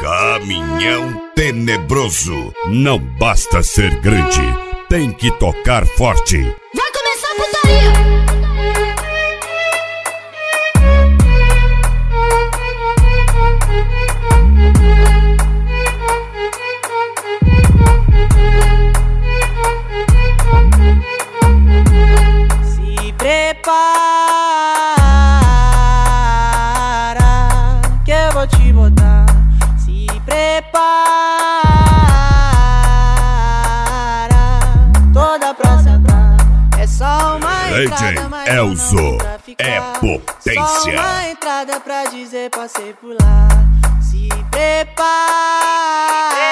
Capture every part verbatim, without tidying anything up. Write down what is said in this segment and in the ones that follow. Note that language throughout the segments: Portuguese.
Caminhão tenebroso. Não basta ser grande, tem que tocar forte. Vai começar a putaria! Se prepara que eu vou te botar. Se prepara, toda pra sentar. É só uma D J entrada, mas Elzo não pra ficar. é potência. Só uma entrada pra dizer passei por lá. Se prepara,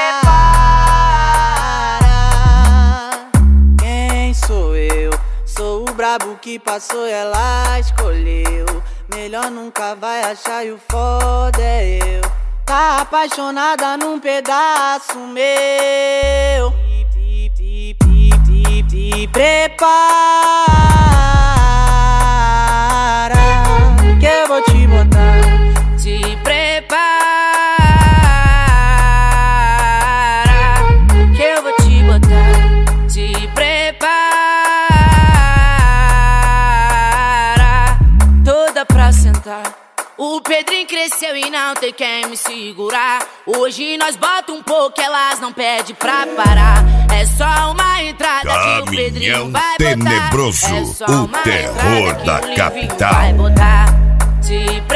quem sou eu? Sou o brabo que passou e ela escolheu. Melhor nunca vai achar e o foda é eu. Tá apaixonada num pedaço meu. Te, te, te, te, te prepara que eu vou te botar. Te prepara que eu vou te botar. Te prepara toda pra sentar. O Pedrinho cresceu e não tem quem me segurar. Hoje nós bota um pouco, elas não pedem pra parar. É só uma entrada que o Pedrinho vai botar. Tenebroso, É só o uma terror entrada que da o Livinho capital. vai botar. Te